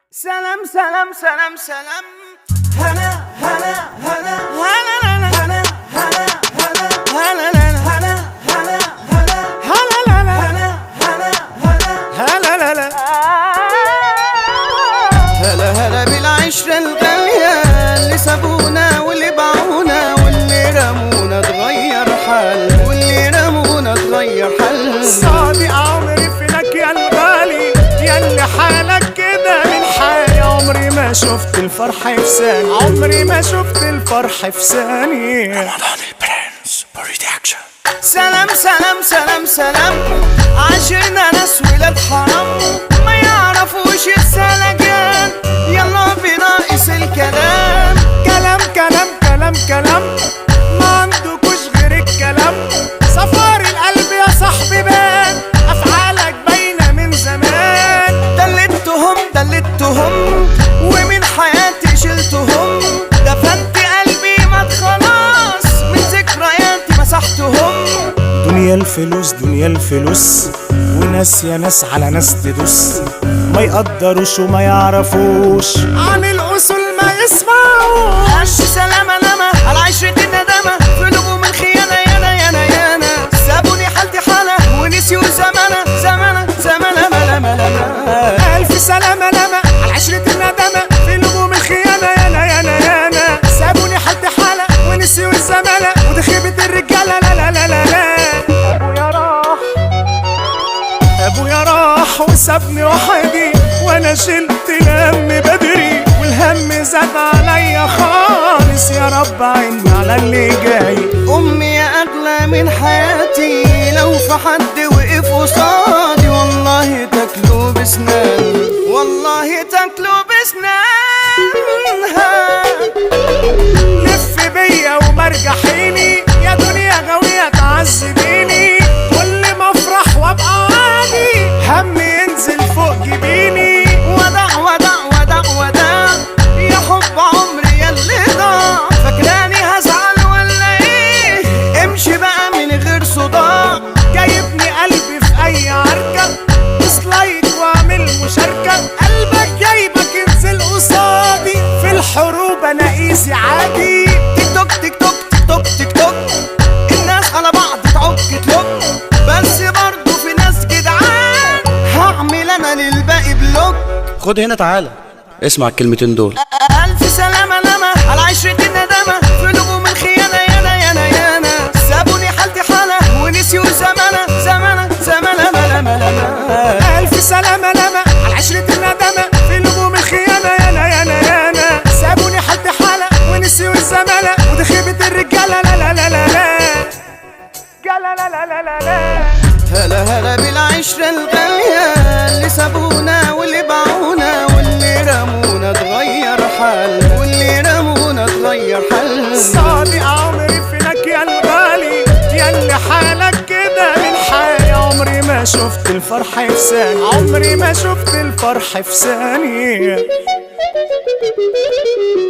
سلام سلام سلام سلام هلا هلا هلا هلا هلا هلا هلا هلا هلا هلا هلا هلا بالعشرة الغالية اللي سابونا واللي باعونا واللي رمونا اتغير حال واللي رمونا اتغير حال. صادق عمري فينك يا الغالي يا اللي حالك كده من حالي. عمري ما شفت الفرح في ثاني عمري ما شفت الفرح في ثاني. رمضان البرنس برودكشن. سلام سلام سلام سلام عاشرنا ناس ولاد حرام ما يعرفوش السلجان يلا بناقص الكلام. كلام كلام كلام كلام ما عندكوش غير الكلام. صفار القلب يا صاحبي بان افعالك باينه من زمان. دلتهم ومن حياتي شلتهم دفنت قلبي مات خلاص من ذكرياتي مسحتهم. دنيا الفلوس دنيا الفلوس وناس يا ناس على ناس تدوس ما يقدروش وما يعرفوش عن الأصول ما يسمعوش. ألف سلامة لما على عشرة الندامة في قلوبهم الخيانة يانا سابوني حالتي حالة ونسيوا زمانة ملا. ألف سلامة لما على عشرة الندامة في قلوبهم الخيانة يانا سابوني حالتي حالة ونسيوا الزمانة ودي خيبة الرجالة لا. أبويا راح وسابني وحدي وانا شلت الهم بدري والهم زاد عليا خالص. يا رب عيني على اللي جاي. أمي يا أغلى من حياتي لو في حد وقف قصادي والله تاكلوا بسنان والله تاكلوا بسنانها. لف بيا ومرجحيني يا دنيا غاوية تعذبيني كل ما افرح وابقى عادي هم ينزل فوق جبيني. ودع يا حب عمري ياللي ضاع فاكراني هزعل ولا ايه؟ امشي بقى من غير صداع. جايبني قلبي في اي عركة ديسلايك واعمل مشاركة. قلبك جايبك انزل قصادي في الحروب انا ايزي عادي. تيك توك تيك توك تيك توك تيك توك الناس على بعض تعك تلوك بس برضو في ناس جدعان هعمل انا للباقي بلوك. خد هنا تعالى اسمع الكلمتين دول. ألف سلامة لما على عشرة الندامة في قلوبهم الخيانة يانا سابوني حالتي حالة ونسيوا زمانة ملا. ألف سلامة لما على عشرة الندامة في قلوبهم الخيانة يانا سابوني حالتي حالة ونسيوا الزمانة ودي خيبة الرجالة لا. هلا هلا بالعشرة الغالية اللي سابونا واللي باعونا واللي رمونا اتغير حال واللي رمونا اتغير حال. صادق عمري فينك يا الغالي يا اللي حالك كده من حالي. عمري ما شفت الفرح في ثاني عمري ما شفت الفرح في ثاني.